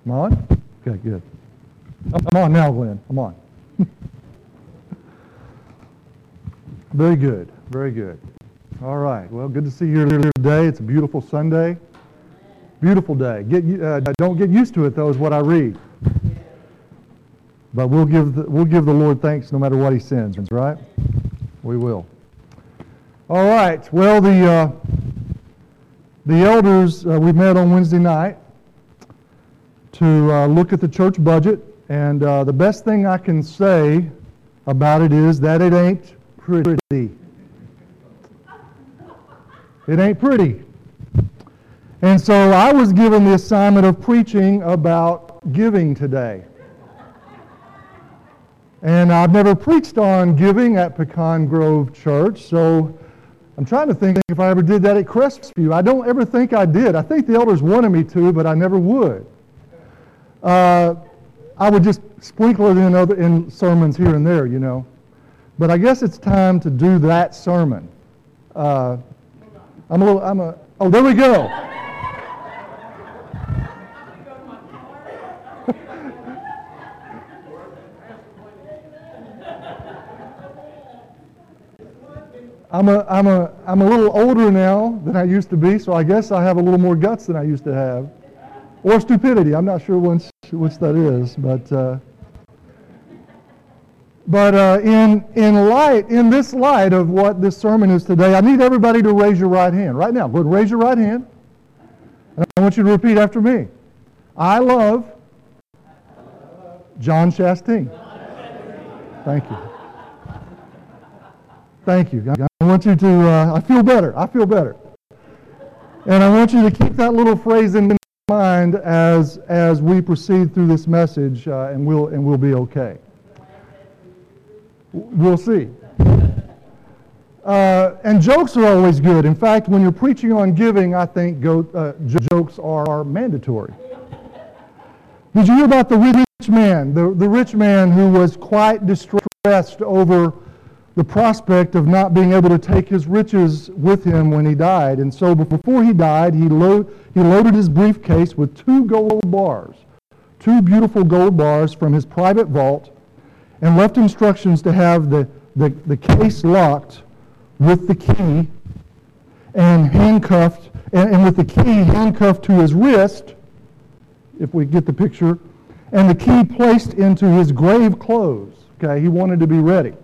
I'm on? Okay, good. I'm on now, Glenn. I'm on. Very good. Very good. All right. Well, good to see you here today. It's a beautiful Sunday. Beautiful day. Don't get used to it, though, is what I read. But we'll give the Lord thanks no matter what He sends, right? We will. All right. Well, the elders, we met on Wednesday night to look at the church budget, and the best thing I can say about it is that it ain't pretty. It ain't pretty. And so I was given the assignment of preaching about giving today. And I've never preached on giving at Pecan Grove Church, so I'm trying to think if I ever did that at Crestview. I don't ever think I did. I think the elders wanted me to, but I never would. I would just sprinkle it in sermons here and there, you know. But I guess it's time to do that sermon. Oh, there we go. I'm a little older now than I used to be, so I guess I have a little more guts than I used to have, or stupidity. I'm not sure which that is, but in this light of what this sermon is today, I need everybody to raise your right hand right now. Go ahead, raise your right hand, and I want you to repeat after me. I love John Chastain. Thank you. Thank you. I want you to, I feel better. And I want you to keep that little phrase in mind as we proceed through this message, and we'll be okay. We'll see. And jokes are always good. In fact, when you're preaching on giving, I think jokes are mandatory. Did you hear about the rich man? The rich man who was quite distressed over the prospect of not being able to take his riches with him when he died. And so before he died, he loaded his briefcase with two beautiful gold bars from his private vault, and left instructions to have the case locked with the key and handcuffed, and with the key handcuffed to his wrist, if we get the picture, and the key placed into his grave clothes. Okay, he wanted to be ready.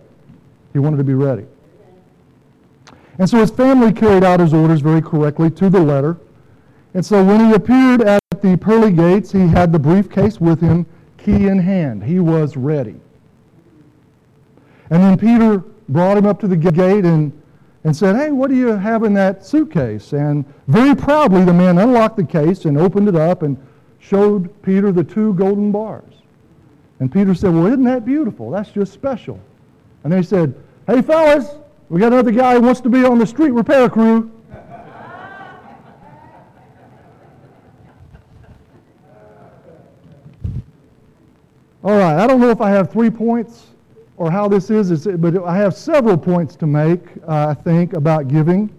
And so his family carried out his orders very correctly to the letter. And so when he appeared at the pearly gates, he had the briefcase with him, key in hand. He was ready. And then Peter brought him up to the gate and said, "Hey, what do you have in that suitcase?" And very proudly the man unlocked the case and opened it up and showed Peter the two golden bars. And Peter said, "Well, isn't that beautiful? That's just special." And they said, "Hey, fellas, we got another guy who wants to be on the street repair crew." All right, I don't know if I have 3 points or how this is, but I have several points to make, I think, about giving,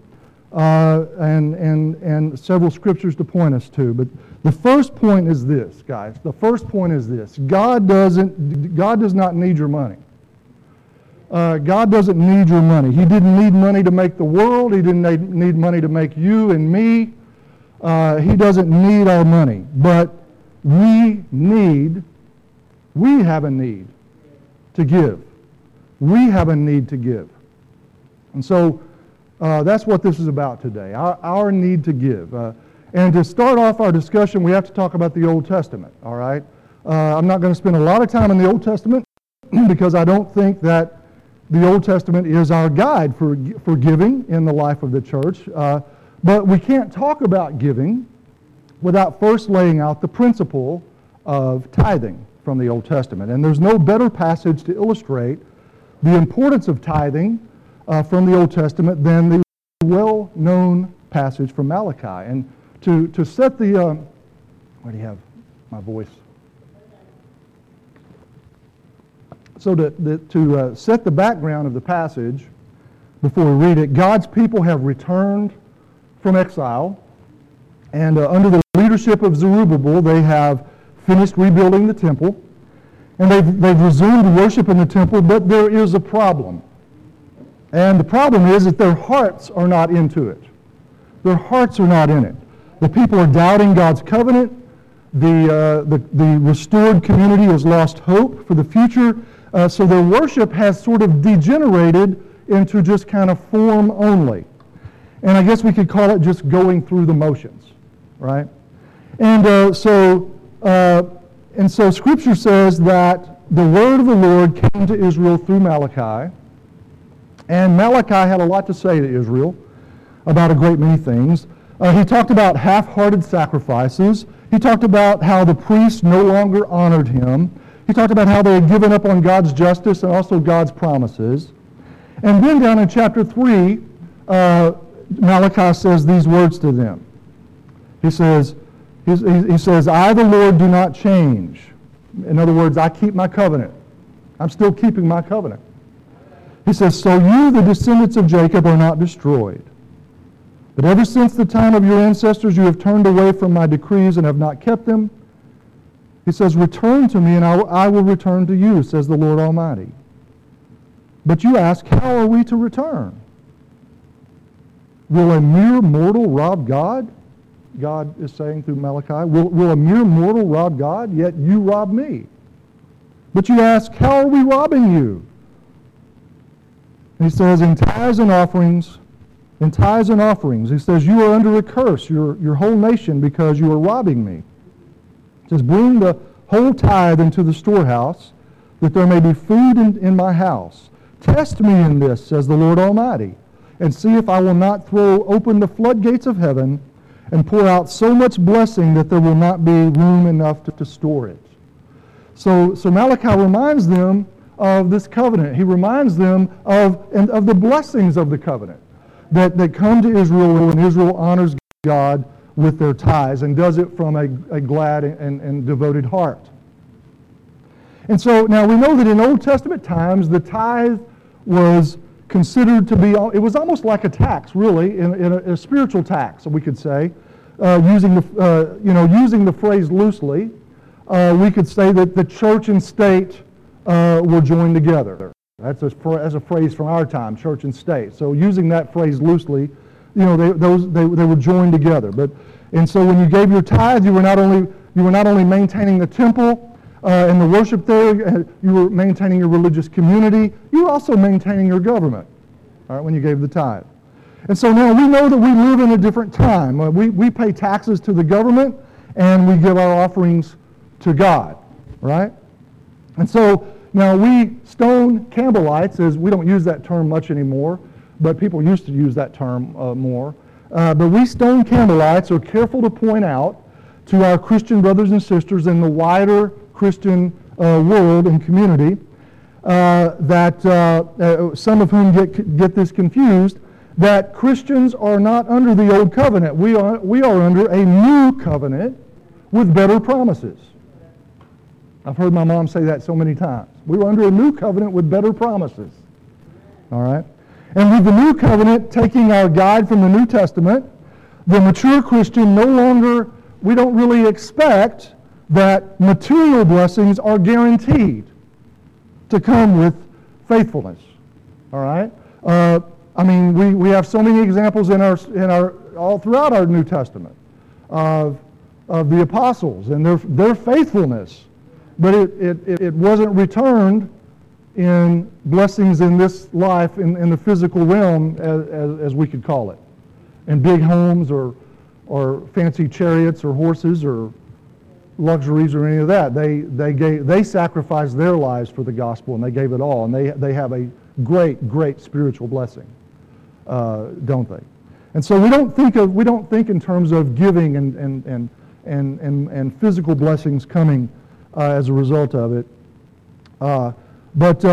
and several scriptures to point us to. But the first point is this, guys. The first point is this. God does not need your money. God doesn't need your money. He didn't need money to make the world. He didn't need money to make you and me. He doesn't need our money. But we have a need to give. We have a need to give. And so that's what this is about today, our need to give. And to start off our discussion, we have to talk about the Old Testament, all right? I'm not going to spend a lot of time in the Old Testament because I don't think that the Old Testament is our guide for giving in the life of the church. But we can't talk about giving without first laying out the principle of tithing from the Old Testament. And there's no better passage to illustrate the importance of tithing from the Old Testament than the well-known passage from Malachi. And to set the... where do you have my voice? So to set the background of the passage, before we read it, God's people have returned from exile, and under the leadership of Zerubbabel, they have finished rebuilding the temple, and they've resumed worship in the temple, but there is a problem. And the problem is that their hearts are not into it. Their hearts are not in it. The people are doubting God's covenant. The restored community has lost hope for the future. So their worship has sort of degenerated into just kind of form only. And I guess we could call it just going through the motions, right? And so Scripture says that the word of the Lord came to Israel through Malachi, and Malachi had a lot to say to Israel about a great many things. He talked about half-hearted sacrifices. He talked about how the priests no longer honored him. He talked about how they had given up on God's justice and also God's promises. And then down in chapter 3, Malachi says these words to them. He says, I, the Lord, do not change. In other words, I keep my covenant. I'm still keeping my covenant. He says, so you, the descendants of Jacob, are not destroyed. But ever since the time of your ancestors, you have turned away from my decrees and have not kept them. He says, return to me, and I will return to you, says the Lord Almighty. But you ask, how are we to return? Will a mere mortal rob God? God is saying through Malachi, will a mere mortal rob God? Yet you rob me. But you ask, how are we robbing you? And he says, in tithes and offerings, he says, you are under a curse, your whole nation, because you are robbing me. He says, bring the whole tithe into the storehouse, that there may be food in my house. Test me in this, says the Lord Almighty, and see if I will not throw open the floodgates of heaven and pour out so much blessing that there will not be room enough to store it. So Malachi reminds them of this covenant. He reminds them of the blessings of the covenant that come to Israel when Israel honors God with their tithes and does it from a glad and devoted heart. And so now we know that in Old Testament times the tithe was considered to be, it was almost like a tax, really, in a spiritual tax, we could say, using the phrase loosely. We could say that the church and state were joined together. That's a phrase from our time, church and state. So using that phrase loosely, they were joined together. And so when you gave your tithe, you were not only maintaining the temple and the worship there, you were maintaining your religious community. You were also maintaining your government. All right, when you gave the tithe. And so now we know that we live in a different time. We pay taxes to the government and we give our offerings to God, right? And so now we stone Campbellites, as we don't use that term much anymore, but people used to use that term more. But we stone Campbellites are careful to point out to our Christian brothers and sisters in the wider Christian world and community that some of whom get this confused, that Christians are not under the old covenant. We are under a new covenant with better promises. I've heard my mom say that so many times. We were under a new covenant with better promises. All right? And with the new covenant, taking our guide from the New Testament, the mature Christian we don't really expect that material blessings are guaranteed to come with faithfulness. All right? We have so many examples in our all throughout our New Testament of the apostles and their faithfulness. But it wasn't returned in blessings in this life, in the physical realm, as we could call it, in big homes or fancy chariots or horses or luxuries or any of that. They sacrificed their lives for the gospel and they gave it all, and they have a great spiritual blessing, don't they? And so we don't think in terms of giving and physical blessings coming as a result of it. But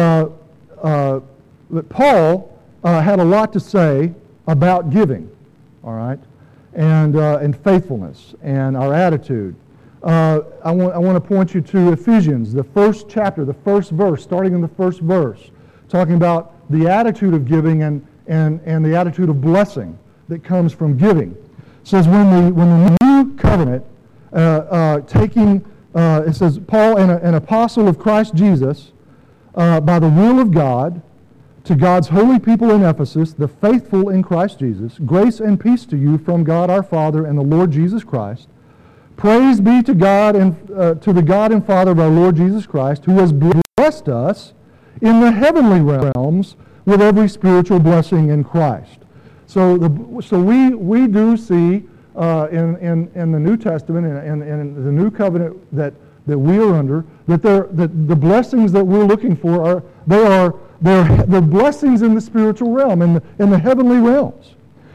Paul had a lot to say about giving, all right, and faithfulness and our attitude. I want to point you to Ephesians, the first chapter, the first verse, starting in the first verse, talking about the attitude of giving and the attitude of blessing that comes from giving. It says, when the new covenant, taking it says, Paul, an apostle of Christ Jesus, by the will of God, to God's holy people in Ephesus, the faithful in Christ Jesus, grace and peace to you from God our Father and the Lord Jesus Christ. Praise be to God and to the God and Father of our Lord Jesus Christ, who has blessed us in the heavenly realms with every spiritual blessing in Christ. So we do see in the New Testament and in the new covenant that we are under, that the blessings that we're looking for they're blessings in the spiritual realm, in the heavenly realms.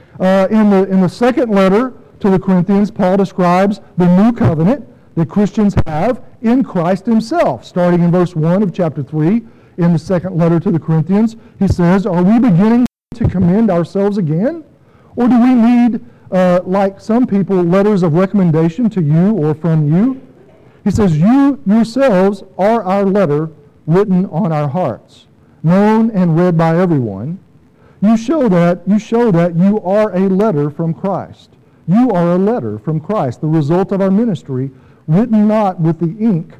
In the second letter to the Corinthians, Paul describes the new covenant that Christians have in Christ himself. Starting in verse 1 of chapter 3, in the second letter to the Corinthians, he says, "Are we beginning to commend ourselves again? Or do we need, like some people, letters of recommendation to you or from you?" He says, "You yourselves are our letter written on our hearts, known and read by everyone. You show that you are a letter from Christ. You are a letter from Christ, the result of our ministry, written not with ink,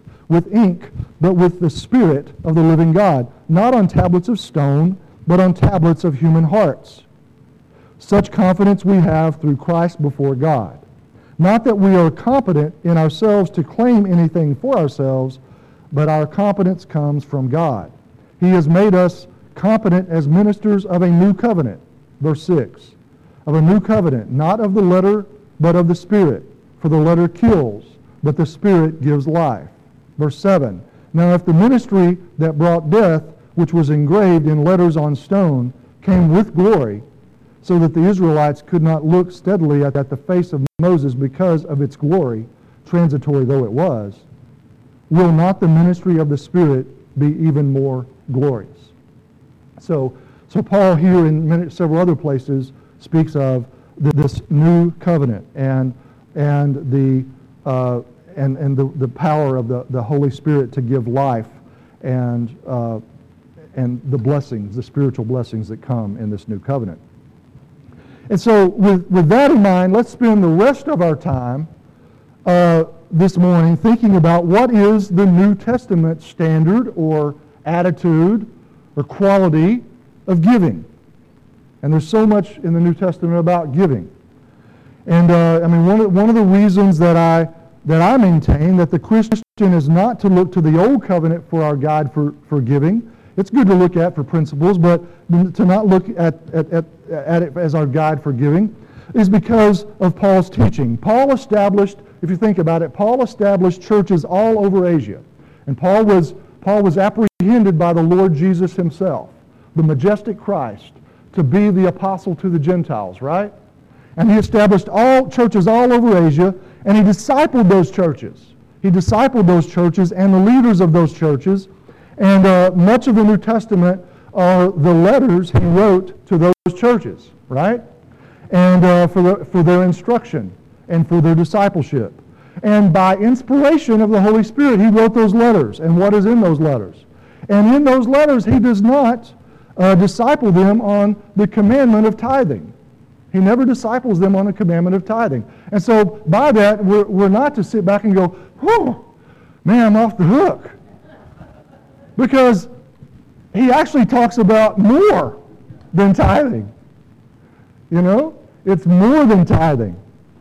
but with the Spirit of the living God, not on tablets of stone, but on tablets of human hearts. Such confidence we have through Christ before God. Not that we are competent in ourselves to claim anything for ourselves, but our competence comes from God. He has made us competent as ministers of a new covenant." Verse 6. "Of a new covenant, not of the letter, but of the Spirit. For the letter kills, but the Spirit gives life." Verse 7. "Now if the ministry that brought death, which was engraved in letters on stone, came with glory, so that the Israelites could not look steadily at the face of Moses because of its glory, transitory though it was, will not the ministry of the Spirit be even more glorious?" So Paul here in several other places speaks of this new covenant and the power of the Holy Spirit to give life and the blessings, the spiritual blessings that come in this new covenant. And so with that in mind, let's spend the rest of our time this morning thinking about what is the New Testament standard or attitude or quality of giving. And there's so much in the New Testament about giving. And one of the reasons that I maintain that the Christian is not to look to the Old Covenant for our guide for giving. It's good to look at for principles, but to not look at it as our guide for giving is because of Paul's teaching. Paul established, if you think about it, Paul established churches all over Asia. And Paul was apprehended by the Lord Jesus himself, the majestic Christ, to be the apostle to the Gentiles, right? And he established all churches all over Asia, and he discipled those churches. He discipled those churches and the leaders of those churches. And much of the New Testament are the letters he wrote to those churches, right? And for their instruction and for their discipleship. And by inspiration of the Holy Spirit, he wrote those letters. And what is in those letters? And in those letters, he does not disciple them on the commandment of tithing. He never disciples them on the commandment of tithing. And so by that, we're not to sit back and go, "Whew, man, I'm off the hook." Because he actually talks about more than tithing. You know? It's more than tithing.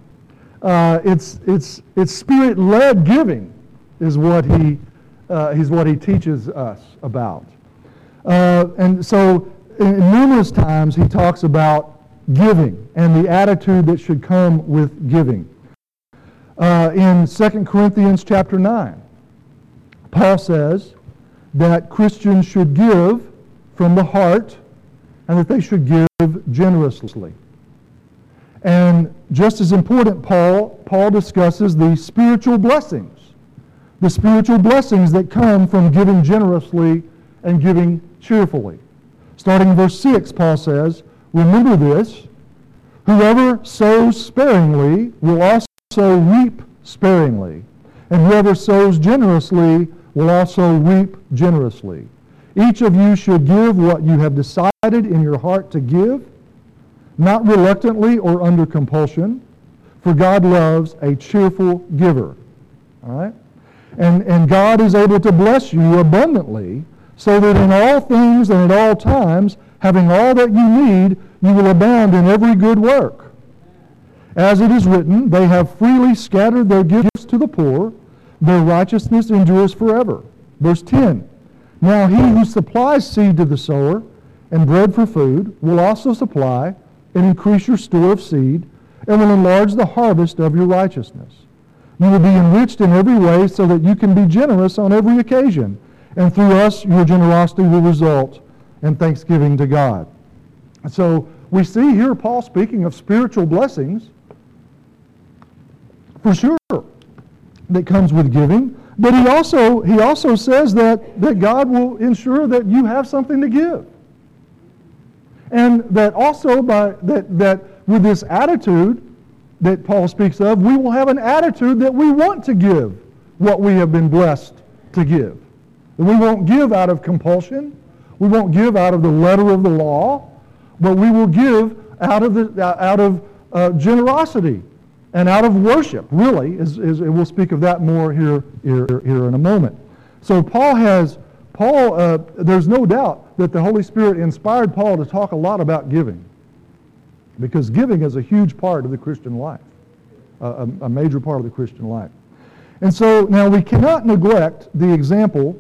It's Spirit-led giving is what he teaches us about. And so numerous times he talks about giving and the attitude that should come with giving. In 2 Corinthians chapter 9, Paul says that Christians should give from the heart and that they should give generously. And just as important, Paul discusses the spiritual blessings that come from giving generously and giving cheerfully. Starting in verse 6, Paul says, "Remember this, whoever sows sparingly will also reap sparingly, and whoever sows generously will also reap generously. Each of you should give what you have decided in your heart to give, not reluctantly or under compulsion, for God loves a cheerful giver." All right? And God is able to bless you abundantly, so that in all things and at all times, having all that you need, you will abound in every good work. As it is written, they have freely scattered their gifts to the poor, their righteousness endures forever. Verse 10, now he who supplies seed to the sower and bread for food will also supply and increase your store of seed and will enlarge the harvest of your righteousness. You will be enriched in every way so that you can be generous on every occasion, and through us your generosity will result in thanksgiving to God. So we see here Paul speaking of spiritual blessings, for sure, that comes with giving, but he also says that God will ensure that you have something to give. And that also that with this attitude that Paul speaks of, we will have an attitude that we want to give what we have been blessed to give. That we won't give out of compulsion. We won't give out of the letter of the law, but we will give out of generosity and out of worship. Really, we'll speak of that more here in a moment. So there's no doubt that the Holy Spirit inspired Paul to talk a lot about giving, because giving is a huge part of the Christian life, a major part of the Christian life. And so now we cannot neglect the example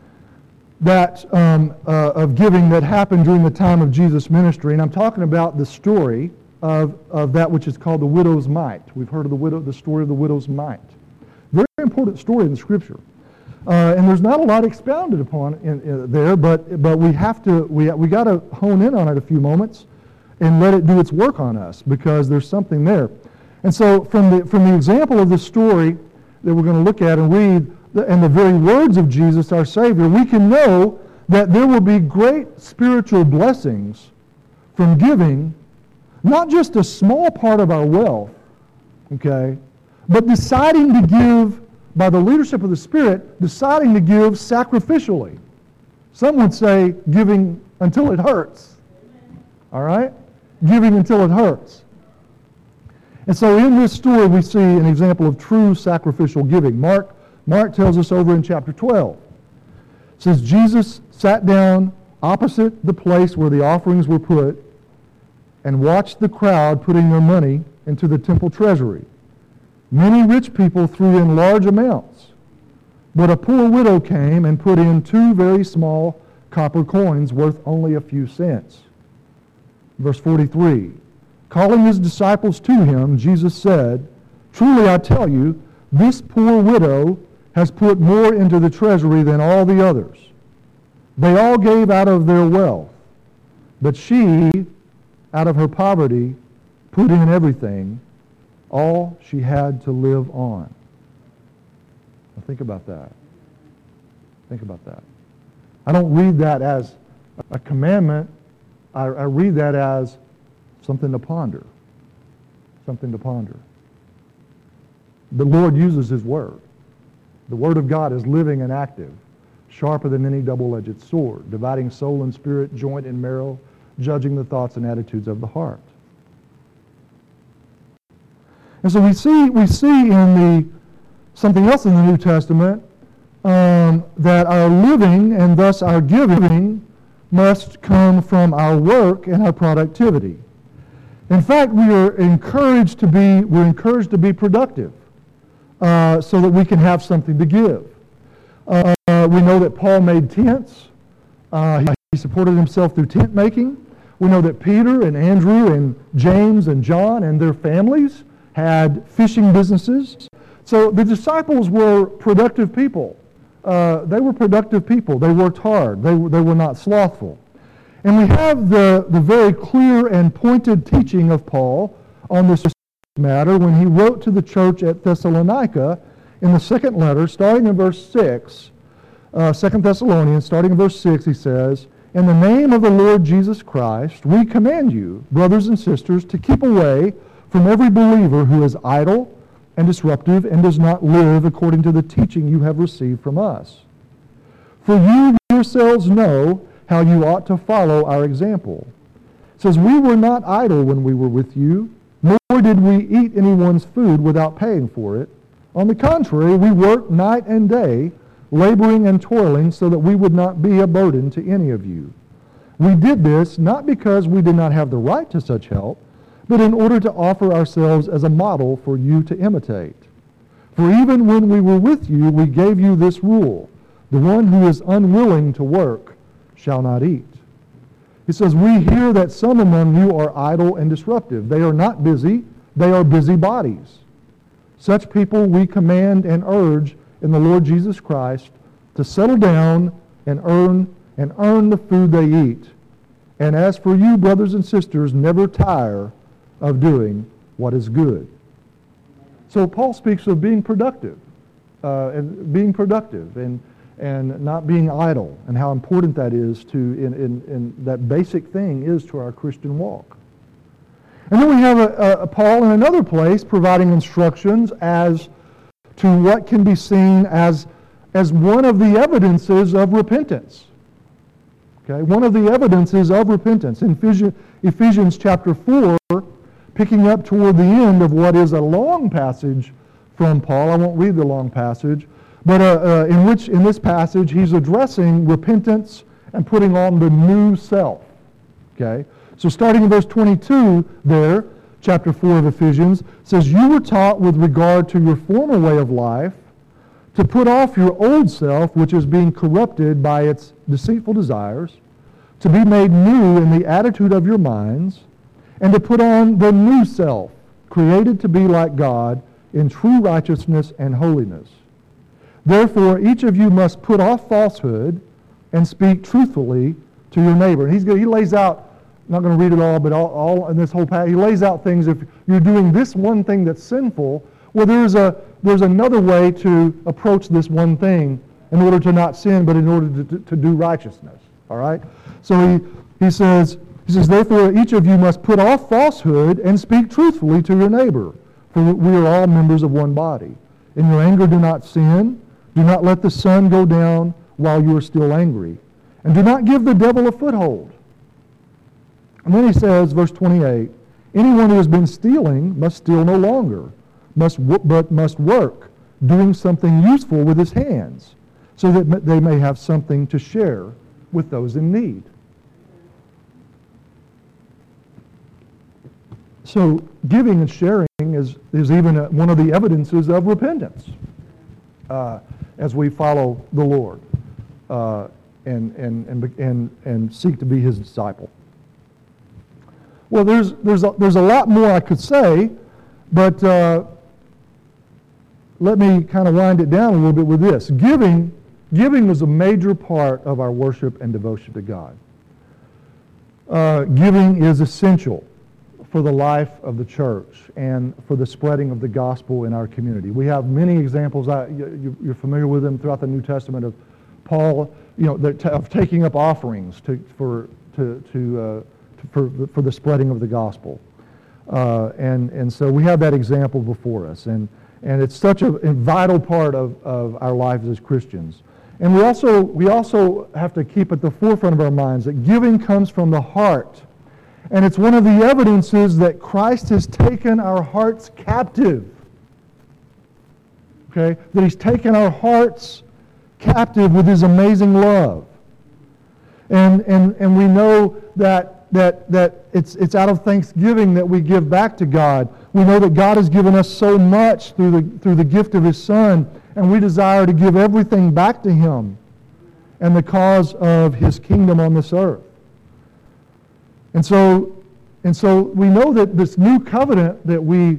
that of giving that happened during the time of Jesus' ministry, and I'm talking about the story of that which is called the widow's mite. We've heard of the story of the widow's mite. Very important story in the Scripture. And there's not a lot expounded upon there, but we got to hone in on it a few moments and let it do its work on us, because there's something there. And so from the example of this story that we're going to look at and read, and the very words of Jesus, our Savior, we can know that there will be great spiritual blessings from giving, not just a small part of our wealth, okay, but deciding to give by the leadership of the Spirit, deciding to give sacrificially. Some would say giving until it hurts. All right? Giving until it hurts. And so in this story we see an example of true sacrificial giving. Mark tells us over in chapter 12. It says, Jesus sat down opposite the place where the offerings were put and watched the crowd putting their money into the temple treasury. Many rich people threw in large amounts, but a poor widow came and put in 2 very small copper coins worth only a few cents. Verse 43, calling his disciples to him, Jesus said, truly I tell you, this poor widow has put more into the treasury than all the others. They all gave out of their wealth, but she, out of her poverty, put in everything, all she had to live on. Now think about that. Think about that. I don't read that as a commandment. I read that as something to ponder. Something to ponder. The Lord uses His Word. The Word of God is living and active, sharper than any double-edged sword, dividing soul and spirit, joint and marrow, judging the thoughts and attitudes of the heart. And so we see in something else in the New Testament, that our living and thus our giving must come from our work and our productivity. In fact, we're encouraged to be productive, so that we can have something to give. We know that Paul made tents. He supported himself through tent making. We know that Peter and Andrew and James and John and their families had fishing businesses. So the disciples were productive people. They were productive people. They worked hard. They were not slothful. And we have the very clear and pointed teaching of Paul on this matter when he wrote to the church at Thessalonica in the second letter, starting in verse 6, 2 Thessalonians, starting in verse 6, he says, in the name of the Lord Jesus Christ, we command you, brothers and sisters, to keep away from every believer who is idle and disruptive and does not live according to the teaching you have received from us. For you yourselves know how you ought to follow our example. It says, we were not idle when we were with you, nor did we eat anyone's food without paying for it. On the contrary, we work night and day, laboring and toiling so that we would not be a burden to any of you. We did this not because we did not have the right to such help, but in order to offer ourselves as a model for you to imitate. For even when we were with you, we gave you this rule: the one who is unwilling to work shall not eat. He says, we hear that some among you are idle and disruptive. They are not busy, they are busybodies. Such people we command and urge in the Lord Jesus Christ to settle down and earn the food they eat. And as for you, brothers and sisters, never tire of doing what is good. So Paul speaks of being productive, and not being idle, and how important that is in that basic thing is to our Christian walk. And then we have Paul in another place providing instructions as to what can be seen as one of the evidences of repentance. Okay, one of the evidences of repentance. In Ephesians chapter 4, picking up toward the end of what is a long passage from Paul. I won't read the long passage, but in this passage he's addressing repentance and putting on the new self. Okay, so starting in verse 22 there, chapter 4 of Ephesians, says, you were taught with regard to your former way of life to put off your old self, which is being corrupted by its deceitful desires, to be made new in the attitude of your minds, and to put on the new self, created to be like God in true righteousness and holiness. Therefore, each of you must put off falsehood and speak truthfully to your neighbor. And he lays out, I'm not going to read it all, but all in this whole passage, he lays out things. If you're doing this one thing that's sinful, well, there's another way to approach this one thing in order to not sin, but in order to do righteousness. All right? So he says, therefore, each of you must put off falsehood and speak truthfully to your neighbor, for we are all members of one body. In your anger do not sin. Do not let the sun go down while you are still angry. And do not give the devil a foothold. And then he says, verse 28, anyone who has been stealing must steal no longer, but must work, doing something useful with his hands, so that they may have something to share with those in need. So giving and sharing is even one of the evidences of repentance as we follow the Lord and seek to be His disciple. Well, there's a lot more I could say, but let me kind of wind it down a little bit with this. Giving is a major part of our worship and devotion to God. Giving is essential for the life of the church and for the spreading of the gospel in our community. We have many examples, you're familiar with them throughout the New Testament, of Paul, of taking up offerings for the spreading of the gospel. And so we have that example before us. And it's such a vital part of our lives as Christians. And we also have to keep at the forefront of our minds that giving comes from the heart. And it's one of the evidences that Christ has taken our hearts captive. Okay? That He's taken our hearts captive with His amazing love. And we know that it's out of thanksgiving that we give back to God. We know that God has given us so much through the gift of His Son, and we desire to give everything back to Him and the cause of His kingdom on this earth. And so we know that this new covenant that we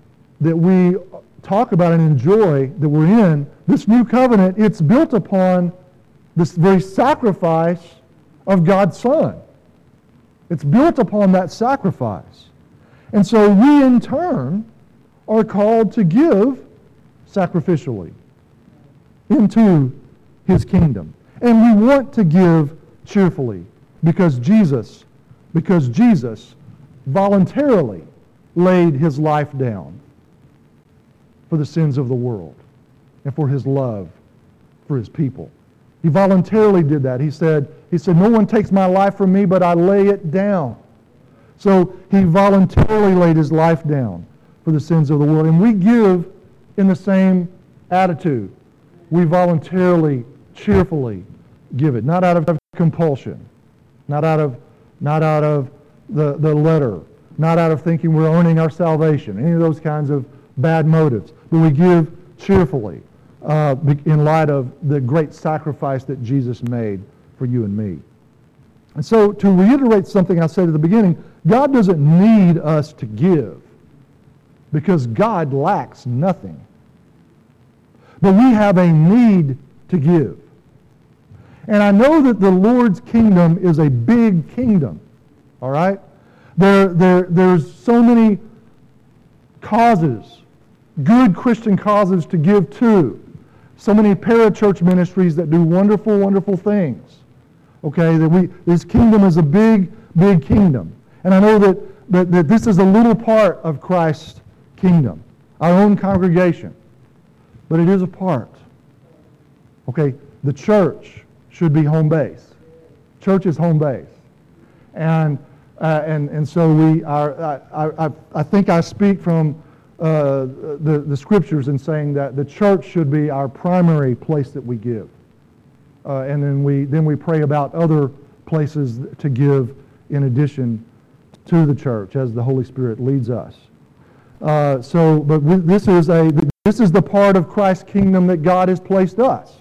talk about and enjoy, that we're in, this new covenant, it's built upon this very sacrifice of God's Son. It's built upon that sacrifice. And so we in turn are called to give sacrificially into His kingdom. And we want to give cheerfully because Jesus voluntarily laid His life down for the sins of the world and for His love for His people. He voluntarily did that. He said, no one takes my life from me, but I lay it down. So He voluntarily laid His life down for the sins of the world. And we give in the same attitude. We voluntarily, cheerfully give it, not out of compulsion, not out of the letter, not out of thinking we're earning our salvation, any of those kinds of bad motives. But we give cheerfully in light of the great sacrifice that Jesus made for you and me. And so, to reiterate something I said at the beginning, God doesn't need us to give because God lacks nothing. But we have a need to give. And I know that the Lord's kingdom is a big kingdom, all right? There's so many causes, good Christian causes to give to. So many parachurch ministries that do wonderful, wonderful things. Okay, this kingdom is a big, big kingdom. And I know that this is a little part of Christ's kingdom, our own congregation. But it is a part. Okay, the church should be home base. Church is home base. And so I think I speak from the scriptures in saying that the church should be our primary place that we give. And then we pray about other places to give in addition to the church as the Holy Spirit leads us. But this is the part of Christ's kingdom that God has placed us.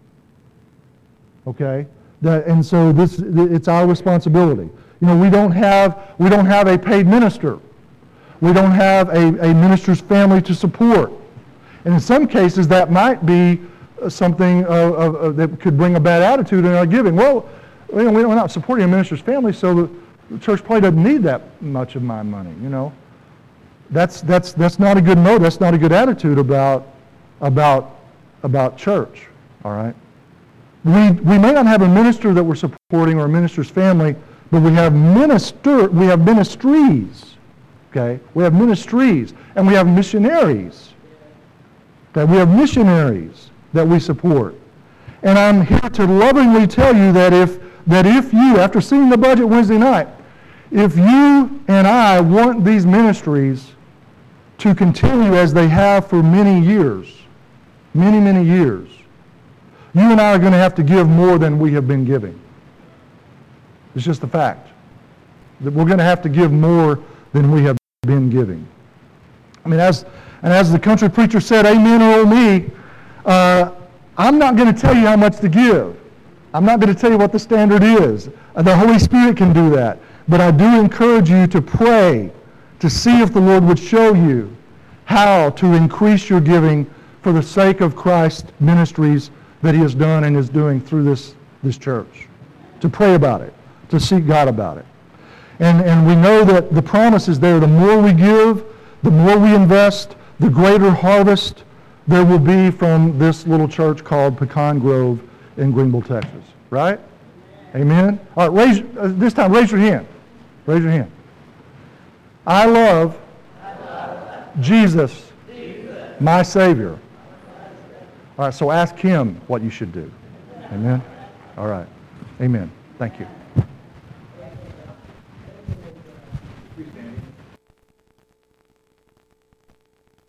Okay, and so it's our responsibility. You know, we don't have a paid minister. We don't have a minister's family to support, and in some cases that might be something that could bring a bad attitude in our giving. Well, we're not supporting a minister's family, so the church probably doesn't need that much of my money. You know, that's not a good motive. That's not a good attitude about church. All right. We may not have a minister that we're supporting or a minister's family, but we have ministries. Okay, we have ministries and we have missionaries. Okay, we have missionaries that we support. And I'm here to lovingly tell you that if you, after seeing the budget Wednesday night, if you and I want these ministries to continue as they have for many years, many years, you and I are going to have to give more than we have been giving. It's just a fact that we're going to have to give more than we have been giving. I mean, as the country preacher said, amen or oh me, I'm not going to tell you how much to give. I'm not going to tell you what the standard is. The Holy Spirit can do that. But I do encourage you to pray to see if the Lord would show you how to increase your giving for the sake of Christ's ministries that He has done and is doing through this church. To pray about it, to seek God about it. And we know that the promise is there. The more we give, the more we invest, the greater harvest there will be from this little church called Pecan Grove in Greenville, Texas. Right? Amen? All right, this time raise your hand. Raise your hand. I love Jesus, my Savior. All right, so ask Him what you should do. Amen? All right. Amen. Thank you.